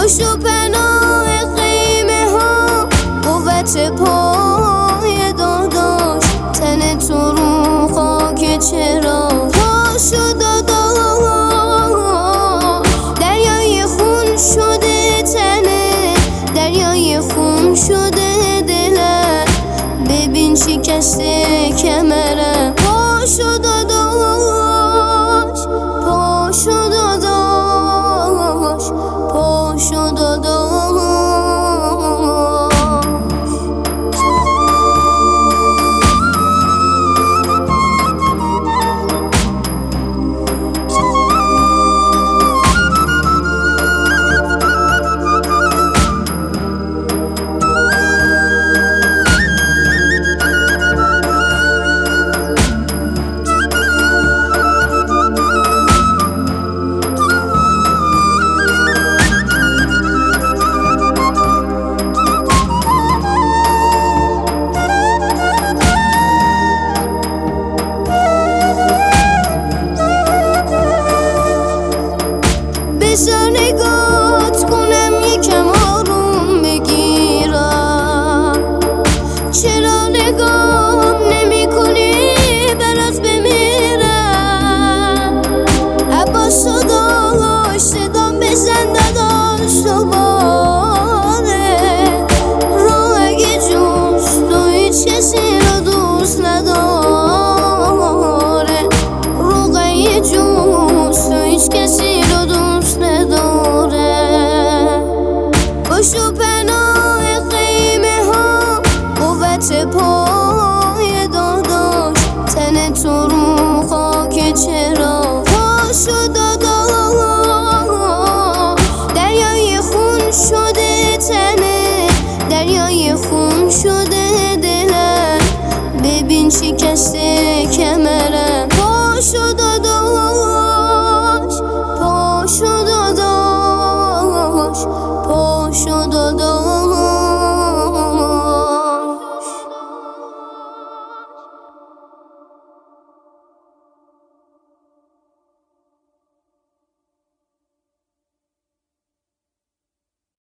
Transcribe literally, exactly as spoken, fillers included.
خوش و پناه خیمه ها، قوت پای داداش، تن تو رو خاک چرا پاشو داداش. دریای خون شده تنه، دریای خون شده دلم، ببین شکسته کمرم. پاشو داداش، پاشو داداش، پاشو داداش. بذار نگات کنم یکم آروم بگیرم، چرا نگام نمی کنی برات بمیرم. عباس و داش صدام بزن داداش دوباره، رو اگه جوست تو هیچ کسی رو دوست نداره، رو اگه جوست تو هیچ کسی رو دوست نداره. خوش و پناه خیمه ها، قوت پای داداش، تن تو رو خاک چرا پاشو داداش. دریای خون شده تنه، دریای خون شده دلم، ببین شکسته